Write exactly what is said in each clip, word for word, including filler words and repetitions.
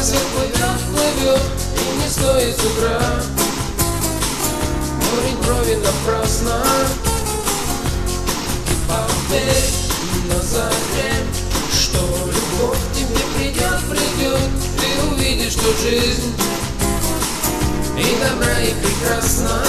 рассвет плывет, плывет, и не стоит с утра хмурить брови напрасно. И поверь на заре, что любовь к тебе придет, придет, ты увидишь, что жизнь и добра, и прекрасна.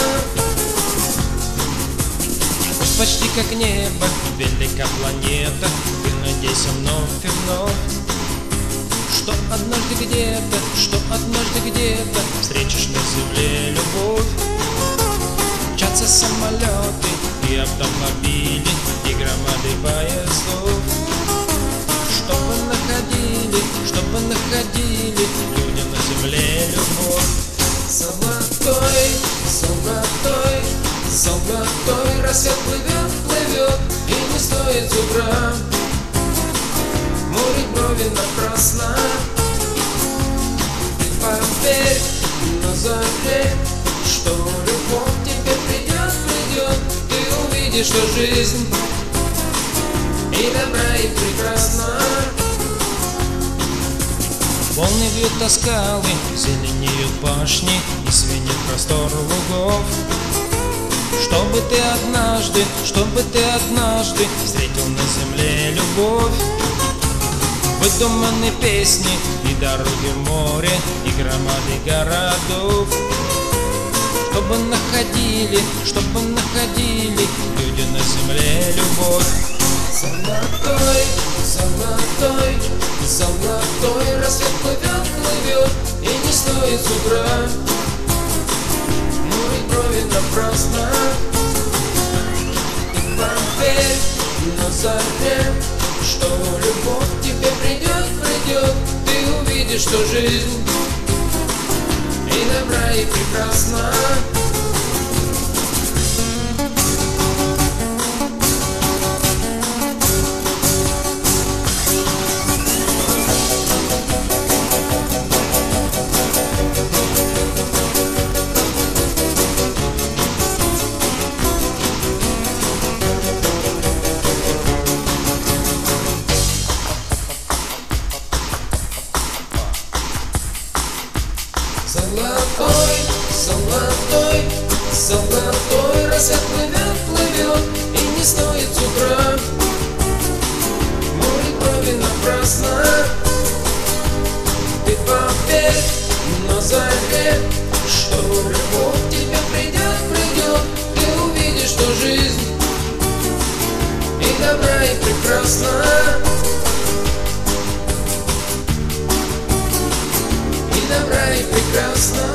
Почти как небо, велика планета, ты надейся вновь и вновь, что однажды где-то, что однажды где-то встретишь на земле любовь. Мчатся самолеты и автомобили, и громады поездов, чтобы находили, чтобы находили люди на земле любовь. Золотой, золотой, золотой рассвет плывет, плывет, и не стоит с утра хмурить брови напрасно. Ты поверь на заре, что любовь к тебе придет, придет, ты увидишь, что жизнь и добра, и прекрасна. Волны бьют о скалы, зеленеют башни и свинет простор лугов, чтобы ты однажды, чтобы ты однажды встретил на земле любовь. Выдуманы песни и дороги в море, и громады городов, чтобы находили, чтобы находили люди на земле любовь. Золотой, золотой, золотой рассвет плывет, плывет, и не стоит с утра хмурить брови напрасно. И поверь на заре, что любовь к тебе придет, придет, ты увидишь, что жизнь и добра, и прекрасна. Золотой, золотой, золотой рассвет плывет, плывет, и не стоит с утра хмурить брови напрасно. Ты поверь на заре, что любовь к тебе придет, придет, ты увидишь, что жизнь и добра, и прекрасна. И добра, и прекрасна.